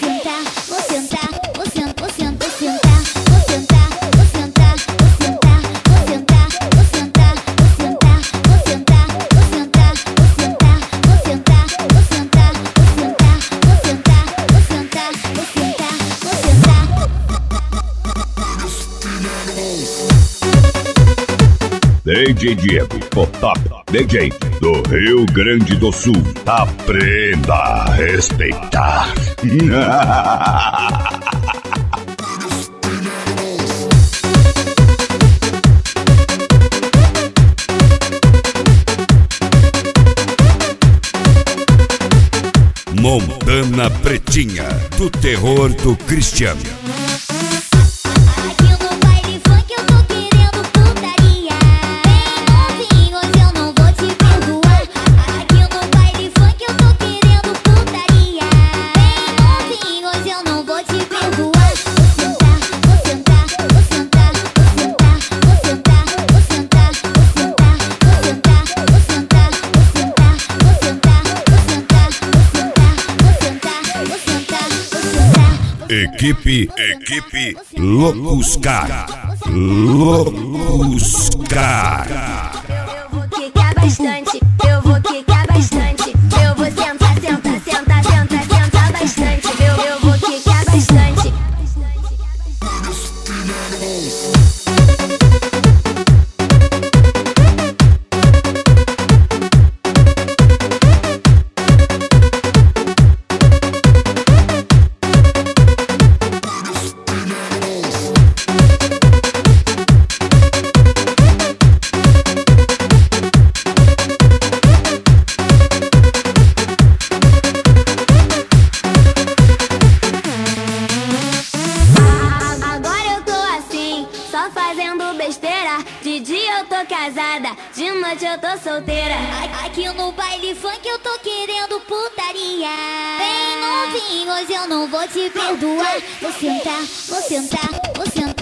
sentar, vou sentar, vou sentar, vou sentar, vou sentar, vou sentar, vou sentar, vou sentar, vou sentar, vou sentar, vou sentar, vou sentar, vou sentar, vou sentar, vou sentar, vou sentar, vou sentar, vou sentar, vou sentar, vou sentar. DJ Diego, o top DJ do Rio Grande do Sul. Aprenda a respeitar. Montana Pretinha, do terror do Cristiano. Aqui no baile funk eu tô querendo putaria. Bem novinho, hoje eu não vou te perdoar. Aqui no baile funk eu tô querendo putaria. Bem novinho, hoje eu não vou te perdoar. Vou sentar, vou sentar, vou sentar, vou sentar, vou sentar, vou sentar, vou sentar, vou sentar, vou sentar, vou sentar, vou sentar, vou sentar, vou sentar, vou sentar, vou sentar. Equipe Loucos Car. Loucos Car. Eu vou quicar bastante, eu vou quicar bastante. Eu vou sentar, sentar, sentar, sentar, sentar bastante. Eu vou quicar bastante. Só fazendo besteira. De dia eu tô casada, de noite eu tô solteira. Aqui no baile funk eu tô querendo putaria. Bem novinho, hoje eu não vou te perdoar. Vou sentar, vou sentar, vou sentar.